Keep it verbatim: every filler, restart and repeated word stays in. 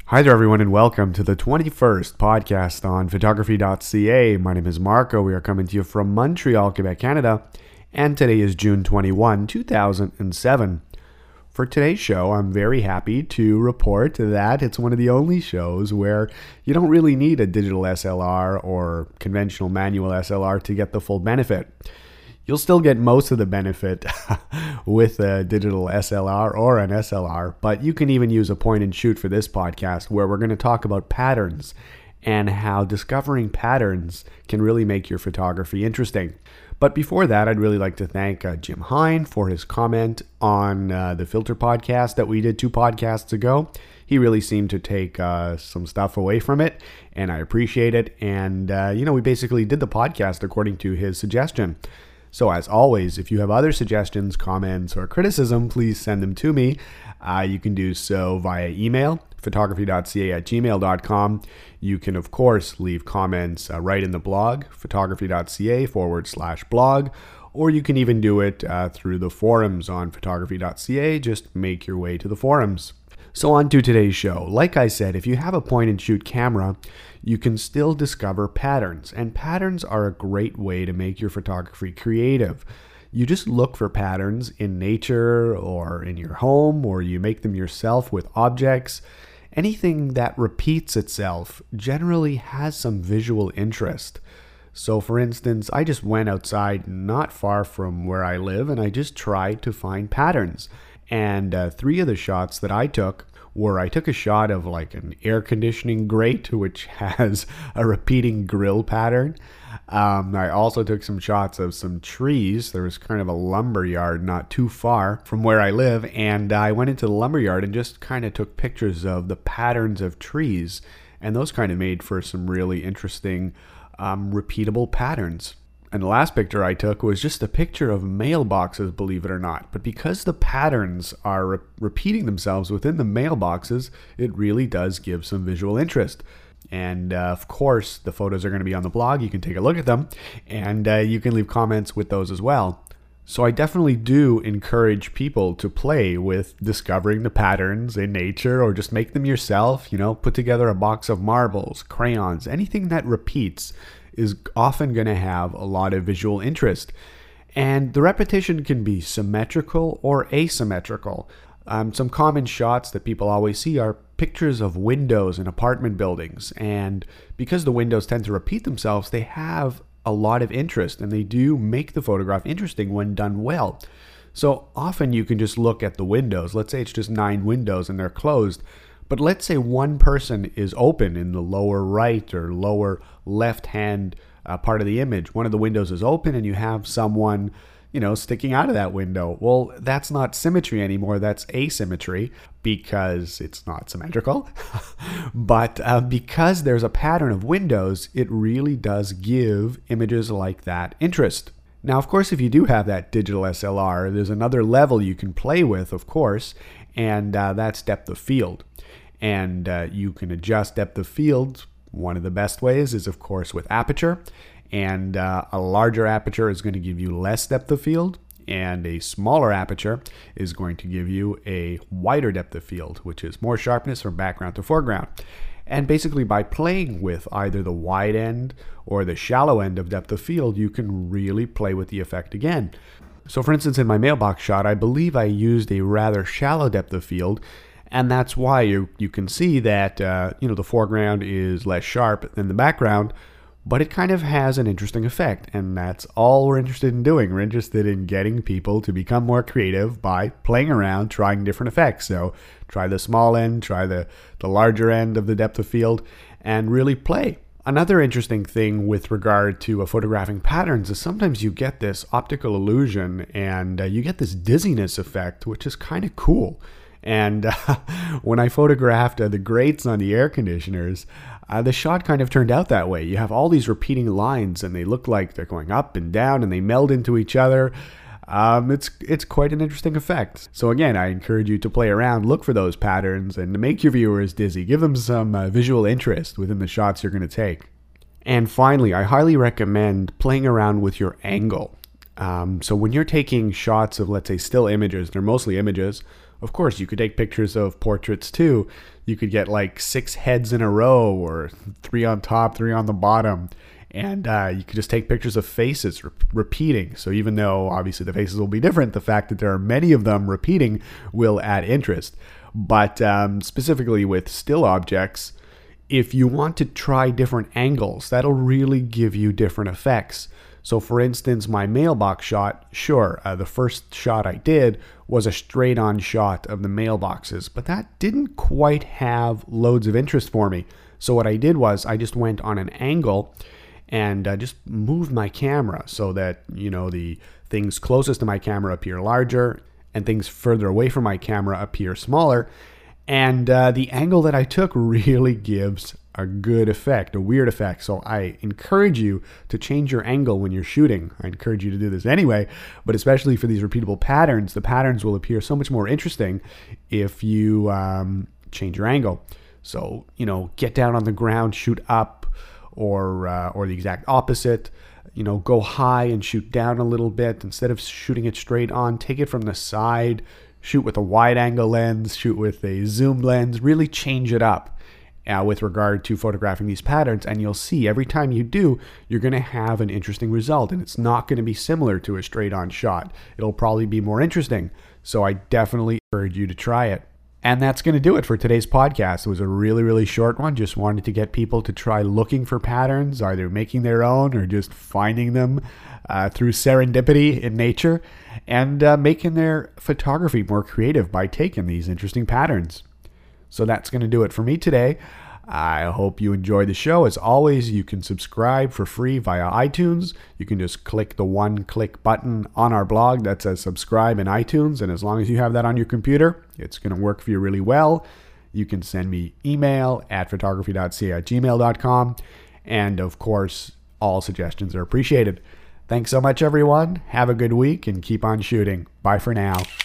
Hi there, everyone, and welcome to the twenty-first podcast on photography dot c a. My name is Marco. We are coming to you from Montreal, Quebec, Canada, and today is June twenty-first, two thousand seven. For today's show, I'm very happy to report that it's one of the only shows where you don't really need a digital S L R or conventional manual S L R to get the full benefit. You'll still get most of the benefit with a digital S L R or an S L R, but you can even use a point and shoot for this podcast where we're going to talk about patterns and how discovering patterns can really make your photography interesting. But before that, I'd really like to thank uh, Jim Hine for his comment on uh, the filter podcast that we did two podcasts ago. He really seemed to take uh, some stuff away from it, and I appreciate it. And, uh, you know, we basically did the podcast according to his suggestion. So as always, if you have other suggestions, comments, or criticism, please send them to me. Uh, you can do so via email, photography dot c a at gmail dot com. You can, of course, leave comments uh, right in the blog, photography dot c a forward slash blog, or you can even do it uh, through the forums on photography dot c a. Just make your way to the forums. So on to today's show. Like I said, if you have a point and shoot camera, you can still discover patterns, and patterns are a great way to make your photography creative. You just look for patterns in nature or in your home, or you make them yourself with objects. Anything that repeats itself generally has some visual interest. So for instance, I just went outside not far from where I live, and I just tried to find patterns. And uh, three of the shots that I took were I took a shot of like an air conditioning grate, which has a repeating grill pattern. Um, I also took some shots of some trees. There was kind of a lumber yard not too far from where I live, and I went into the lumber yard and just kind of took pictures of the patterns of trees, and those kind of made for some really interesting um, repeatable patterns. And the last picture I took was just a picture of mailboxes, believe it or not. But because the patterns are re- repeating themselves within the mailboxes, it really does give some visual interest. And uh, of course, the photos are going to be on the blog. You can take a look at them, and uh, you can leave comments with those as well. So I definitely do encourage people to play with discovering the patterns in nature, or just make them yourself. You know, put together a box of marbles, crayons, anything that repeats is often going to have a lot of visual interest. And the repetition can be symmetrical or asymmetrical. Um, some common shots that people always see are pictures of windows in apartment buildings. And because the windows tend to repeat themselves, they have a lot of interest, and they do make the photograph interesting when done well. So often you can just look at the windows. Let's say it's just nine windows and they're closed. But let's say one person is open in the lower right or lower left-hand uh, part of the image. One of the windows is open and you have someone, you know, sticking out of that window. Well, that's not symmetry anymore. That's asymmetry because it's not symmetrical. But uh, because there's a pattern of windows, it really does give images like that interest. Now, of course, if you do have that digital S L R, there's another level you can play with, of course, and uh, that's depth of field. And uh, you can adjust depth of field. One of the best ways is, of course, with aperture. And uh, a larger aperture is going to give you less depth of field, and a smaller aperture is going to give you a wider depth of field, which is more sharpness from background to foreground. And basically, by playing with either the wide end or the shallow end of depth of field, you can really play with the effect again. So for instance, in my mailbox shot, I believe I used a rather shallow depth of field, and that's why you you can see that uh, you know the foreground is less sharp than the background, but it kind of has an interesting effect, and that's all we're interested in doing. We're interested in getting people to become more creative by playing around, trying different effects. So try the small end, try the, the larger end of the depth of field, and really play. Another interesting thing with regard to uh, photographing patterns is sometimes you get this optical illusion, and uh, you get this dizziness effect, which is kind of cool. And uh, when I photographed uh, the grates on the air conditioners, uh, the shot kind of turned out that way. You have all these repeating lines, and they look like they're going up and down, and they meld into each other. Um, it's it's quite an interesting effect. So again, I encourage you to play around, look for those patterns, and to make your viewers dizzy. Give them some uh, visual interest within the shots you're going to take. And finally, I highly recommend playing around with your angle. Um, so when you're taking shots of, let's say, still images, they're mostly images, Of course, you could take pictures of portraits too. You could get like six heads in a row, or three on top, three on the bottom. And uh, you could just take pictures of faces re- repeating. So even though obviously the faces will be different, the fact that there are many of them repeating will add interest. But um, specifically with still objects, if you want to try different angles, that'll really give you different effects. So for instance, my mailbox shot, sure, uh, the first shot I did was a straight on shot of the mailboxes, but that didn't quite have loads of interest for me. So what I did was I just went on an angle and uh, just moved my camera so that, you know, the things closest to my camera appear larger and things further away from my camera appear smaller. And uh, the angle that I took really gives a good effect, a weird effect. So I encourage you to change your angle when you're shooting. I encourage you to do this anyway, but especially for these repeatable patterns, the patterns will appear so much more interesting if you um, change your angle. So, you know, get down on the ground, shoot up, or uh, or the exact opposite. You know, go high and shoot down a little bit. Instead of shooting it straight on, take it from the side, shoot with a wide angle lens, shoot with a zoom lens, really change it up uh, with regard to photographing these patterns. And you'll see every time you do, you're going to have an interesting result. And it's not going to be similar to a straight on shot. It'll probably be more interesting. So I definitely encourage you to try it. And that's going to do it for today's podcast. It was a really, really short one. Just wanted to get people to try looking for patterns, either making their own or just finding them uh, through serendipity in nature, and uh, making their photography more creative by taking these interesting patterns. So that's going to do it for me today. I hope you enjoyed the show. As always, you can subscribe for free via iTunes. You can just click the one-click button on our blog that says subscribe in iTunes, and as long as you have that on your computer, it's going to work for you really well. You can send me email at photography dot c a at gmail dot com, and of course, all suggestions are appreciated. Thanks so much, everyone. Have a good week and keep on shooting. Bye for now.